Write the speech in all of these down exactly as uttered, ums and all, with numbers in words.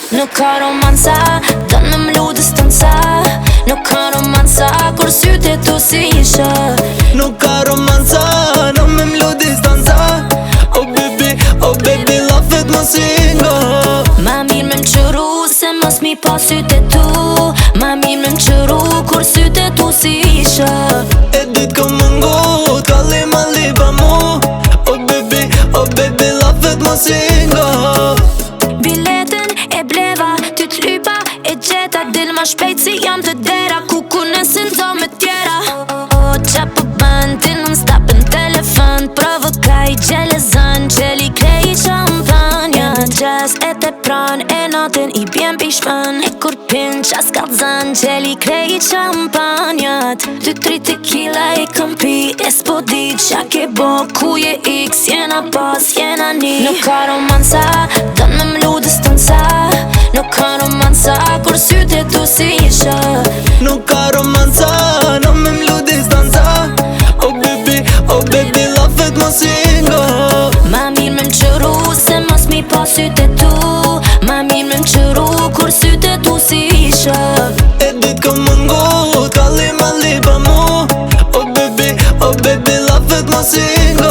Nuk ka romanca, don me m'lu distanca. Nuk ka romanca, kur sytë e tu si isha. Nuk ka romanca, no me m'lu distanca. Oh baby, oh baby, lafet mos ingo. Ma mirë me m'qëru, se mos mi pa sytë e tu. Ma mirë me m'qëru, kur sytë e tu si isha. E dit ko mungu, t'alli ma li pa mu. Oh baby, oh baby, lafet mos ingo. Biletin e bleva, ty t'lypa e gjeta. Dil ma shpejt si jam të dera, ku kunesin do me tjera. O, qa po bën, ti non stop në telefon. Provokaj gjelezën, gjeli krej qampanja. Gjes e te pran, e natin i bjen pishman. E kur pin qas kalzën, gjeli krej qampanjat. Ty tri tequila i kom pi, e s'po di qa ke bo. Ku je x, jena pas, jena ni. Nuk ka romanca, don me m'lu distanca. Nuk ka romanca, kur sytë e tu si isha. Nuk ka romanca, no me m'lu distanca. Oh baby, oh baby, lafet mos ingo. Ma mirë me m'qëru, se mos mi pa sytë e tu. Ma mirë me m'qëru, kur sytë e tu si isha. E dit ko mungu, t'alli ma li pa mu. Oh baby, oh baby, lafet mos ingo.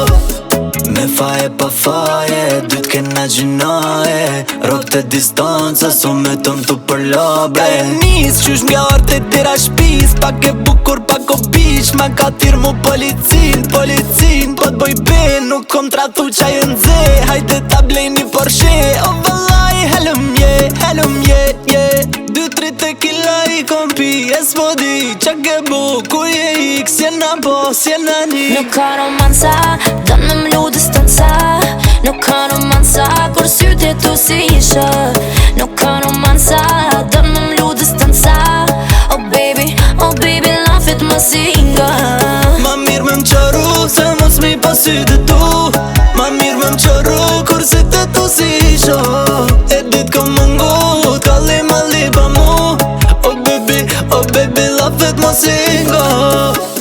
Me faje pa faje, dy t'kena gjinoje. Rop të distanca, so me tëm tu për lobre. Ka e nis, qysh m'ja orte tira shpis. Pak e bukur, pak o bish. Ma ka tir mu policin, policin. Po t'boj ben, nuk kom tratu qaj e nxe. Hajde ta blej një Porsche. O vëllaj, helëm je, helëm je, je. Dy tri tequila i kom pi, e s'po di qa ke bu. Kur je x, jena pos, jena ni. Nuk ka romanca, don me m'lu distanca. Nuk ka romanca, kur sytë e tu si isha. Nuk ka romanca, don me m'lu distanca. Oh baby, oh baby, lafet mos inga. Ma mirë me m'qëru, se mos mi pa sytë e tu. Ma mirë me m'qëru, kur sytë e tu si isha. E dit ko mungu, t'alli ma li pa mu. Oh baby, oh baby, lafet mos inga.